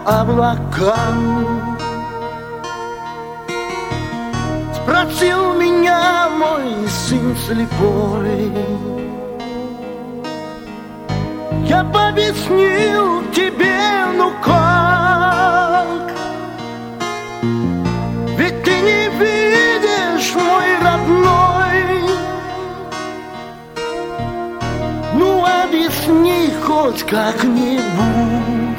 облакам. Спросил меня мой сын слепой, я объяснил тебе, ну как? Ведь ты не видишь, мой родной. Ну объясни хоть как-нибудь.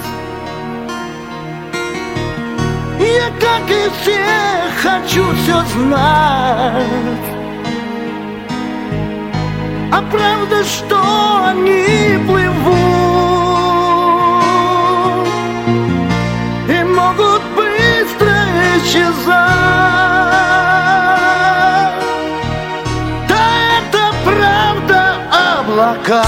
Я, как и все, хочу все знать. А правда, что они плывут и могут быстро исчезать. Да, это правда облака.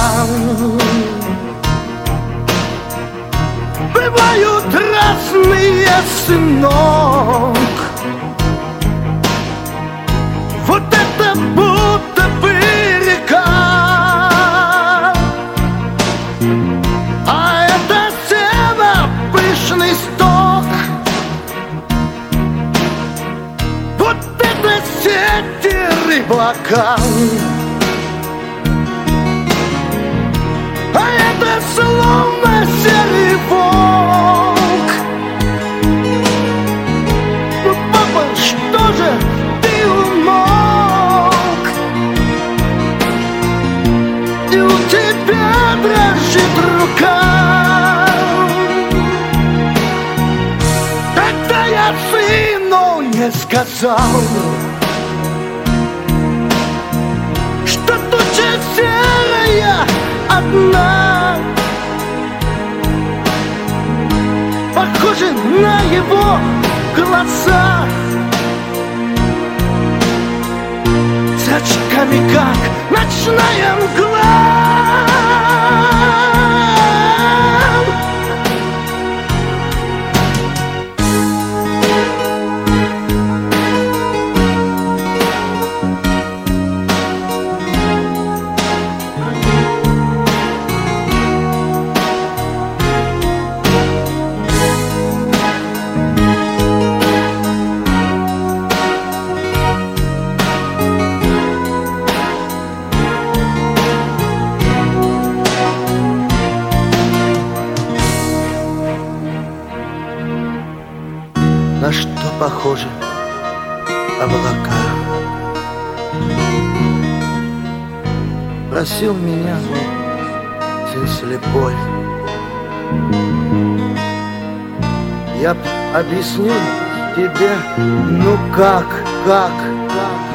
Бывают разные, сынок. Вот это будто бы река, а это сено, пышный сток. Вот это сети рыбака, а это словно серый волк. Ну, папа, что же ты умолк? И у тебя дрожит рука. Тогда я сыну не сказал, что туча серая одна, похожа на его глаза, с очками, как ночная мгла. На что похожи облака? Просил меня сын слепой, я б объяснил тебе, ну как?